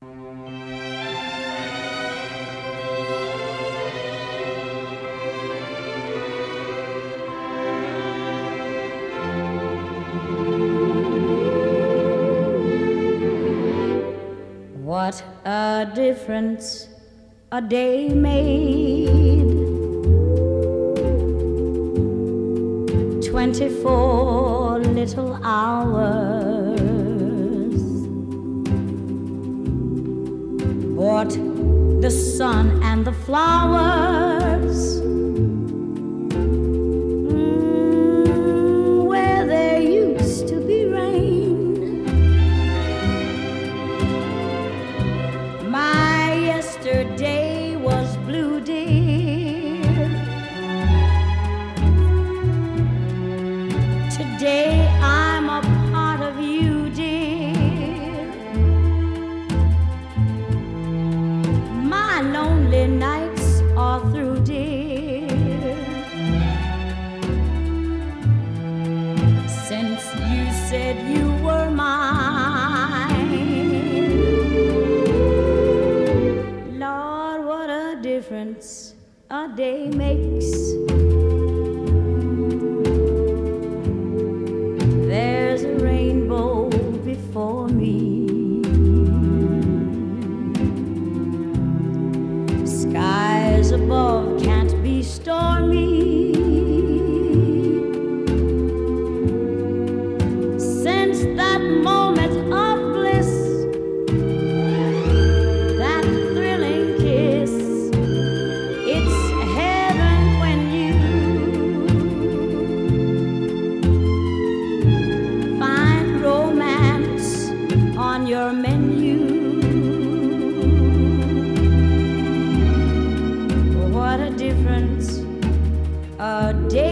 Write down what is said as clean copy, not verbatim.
What a difference a day made. 24 little hours brought the sun and the flowers where there used to be rain. My yesterday was blue, dear. Today I'm a part of you, dear. My lonely nights are through, dear. Since you said you were mine, Lord, what a difference a day makes. There's a rainbow before me. Skies above can't be stormy. Since that moment of bliss, that thrilling kiss, it's heaven when you find romance on your menu. What a difference a day